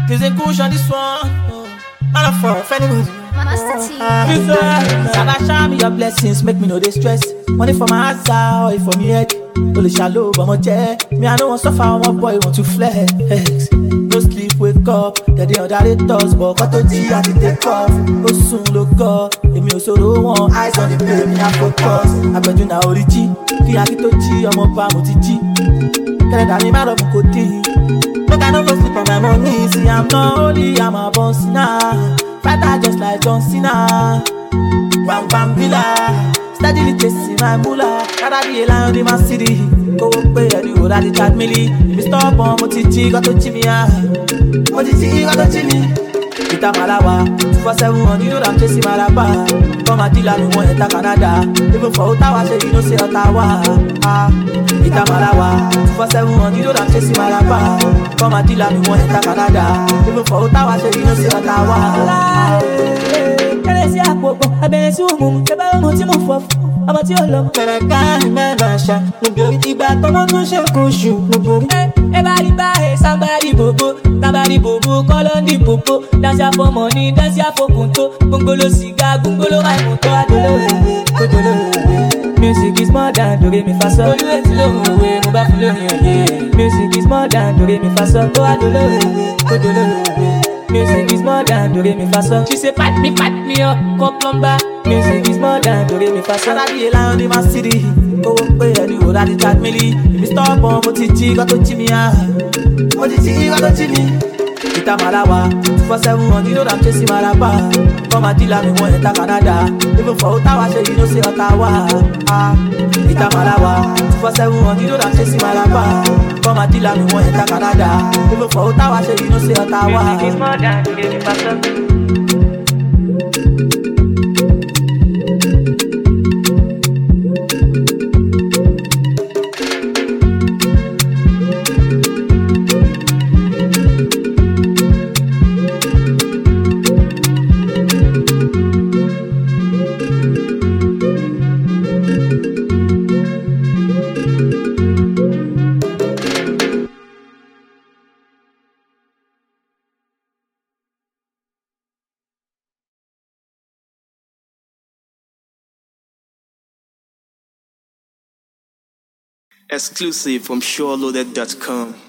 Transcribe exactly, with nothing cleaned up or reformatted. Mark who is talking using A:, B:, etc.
A: There's a cushion this one. Man of for anybody.
B: Master T.
A: Sada shower me your blessings, make me no dey stress. Money for my house, or for me head. Only shallow, but my chair. Me I don't want suffer, one boy want to flex. No sleep, wake up. The day on that does, but got to G and it take off. Oh soon look up. If me also don't want eyes on the pay, me I focus. I bet you now origi. Ki akito G, I'm up, I'm G. Canada me mad up Mukoti. Look I don't go sleep on my money. See I'm not only, I'm a boss now. Fighter just like John Cena. Bam bam villa. Steadily chasing my moolah. Gotta be a lion in my city. Go pay the road at the chat milli. If you stop on Motiti, got to chimney. Motiti, got to chimney. Ita Malawa, two four seven one, you know that I'm chasing Malaba. Come and deal me one enter Canada. Even for Ottawa, say you know say Ottawa. Ah, Ita Malawa, two four seven one, you know that I'm chasing Malaba. Come and deal me one enter Canada. Even for Ottawa, say you know say Ottawa. Kẹ́lẹ́sì àpòpọ̀, abẹ́rẹ́ sí òmùmù, tẹ́ bá ọmọ tí mo fọ́ fún. Ọmọ tí ó lọ pẹ̀rẹ̀ káàrin mẹ́rin àṣà. Nítorí ìgbà tọmọ tún ṣe kó ṣù. Nítorí ẹ bá rí báyìí, sábàrí bòbó. Tábàrí bòbó, kọ́lọ́ndì bòbó. Dáṣà fọ́ mọ́ni, dáṣà fòkùn tó. Gbóngbóló sìgá, gbóngbóló àìmọ̀ tó adolóòwe. Kótólóòwe. Music is more than do re mi fa sol. Olúwe tí lóhùn òwe, mo bá fi lóhùn òye. Music is more than do re mi fa sol. Tó adolóòwe, kótólóòwe. Music is more than do re mi fa sol. She say pat me, pat me up, come plumber. Music is more than do re mi fa sol. Gotta be a lion in my city. Go pay the road at the chat milli. If you stop on Motiti, got to chimney. Motiti, got to chimney. Ita Malawa, two four seven one, you know that I'm chasing Malaba. Come and deal me one enter Canada. Even for Ottawa, say you know say Ottawa. Ah, Ita Malawa, two four seven one, you know that I'm chasing Malaba. Come and deal me one enter Canada. Even for Ottawa, say you know say Ottawa.
B: Music is more than do re mi fa sol.
C: Exclusive from SureLoaded dot com.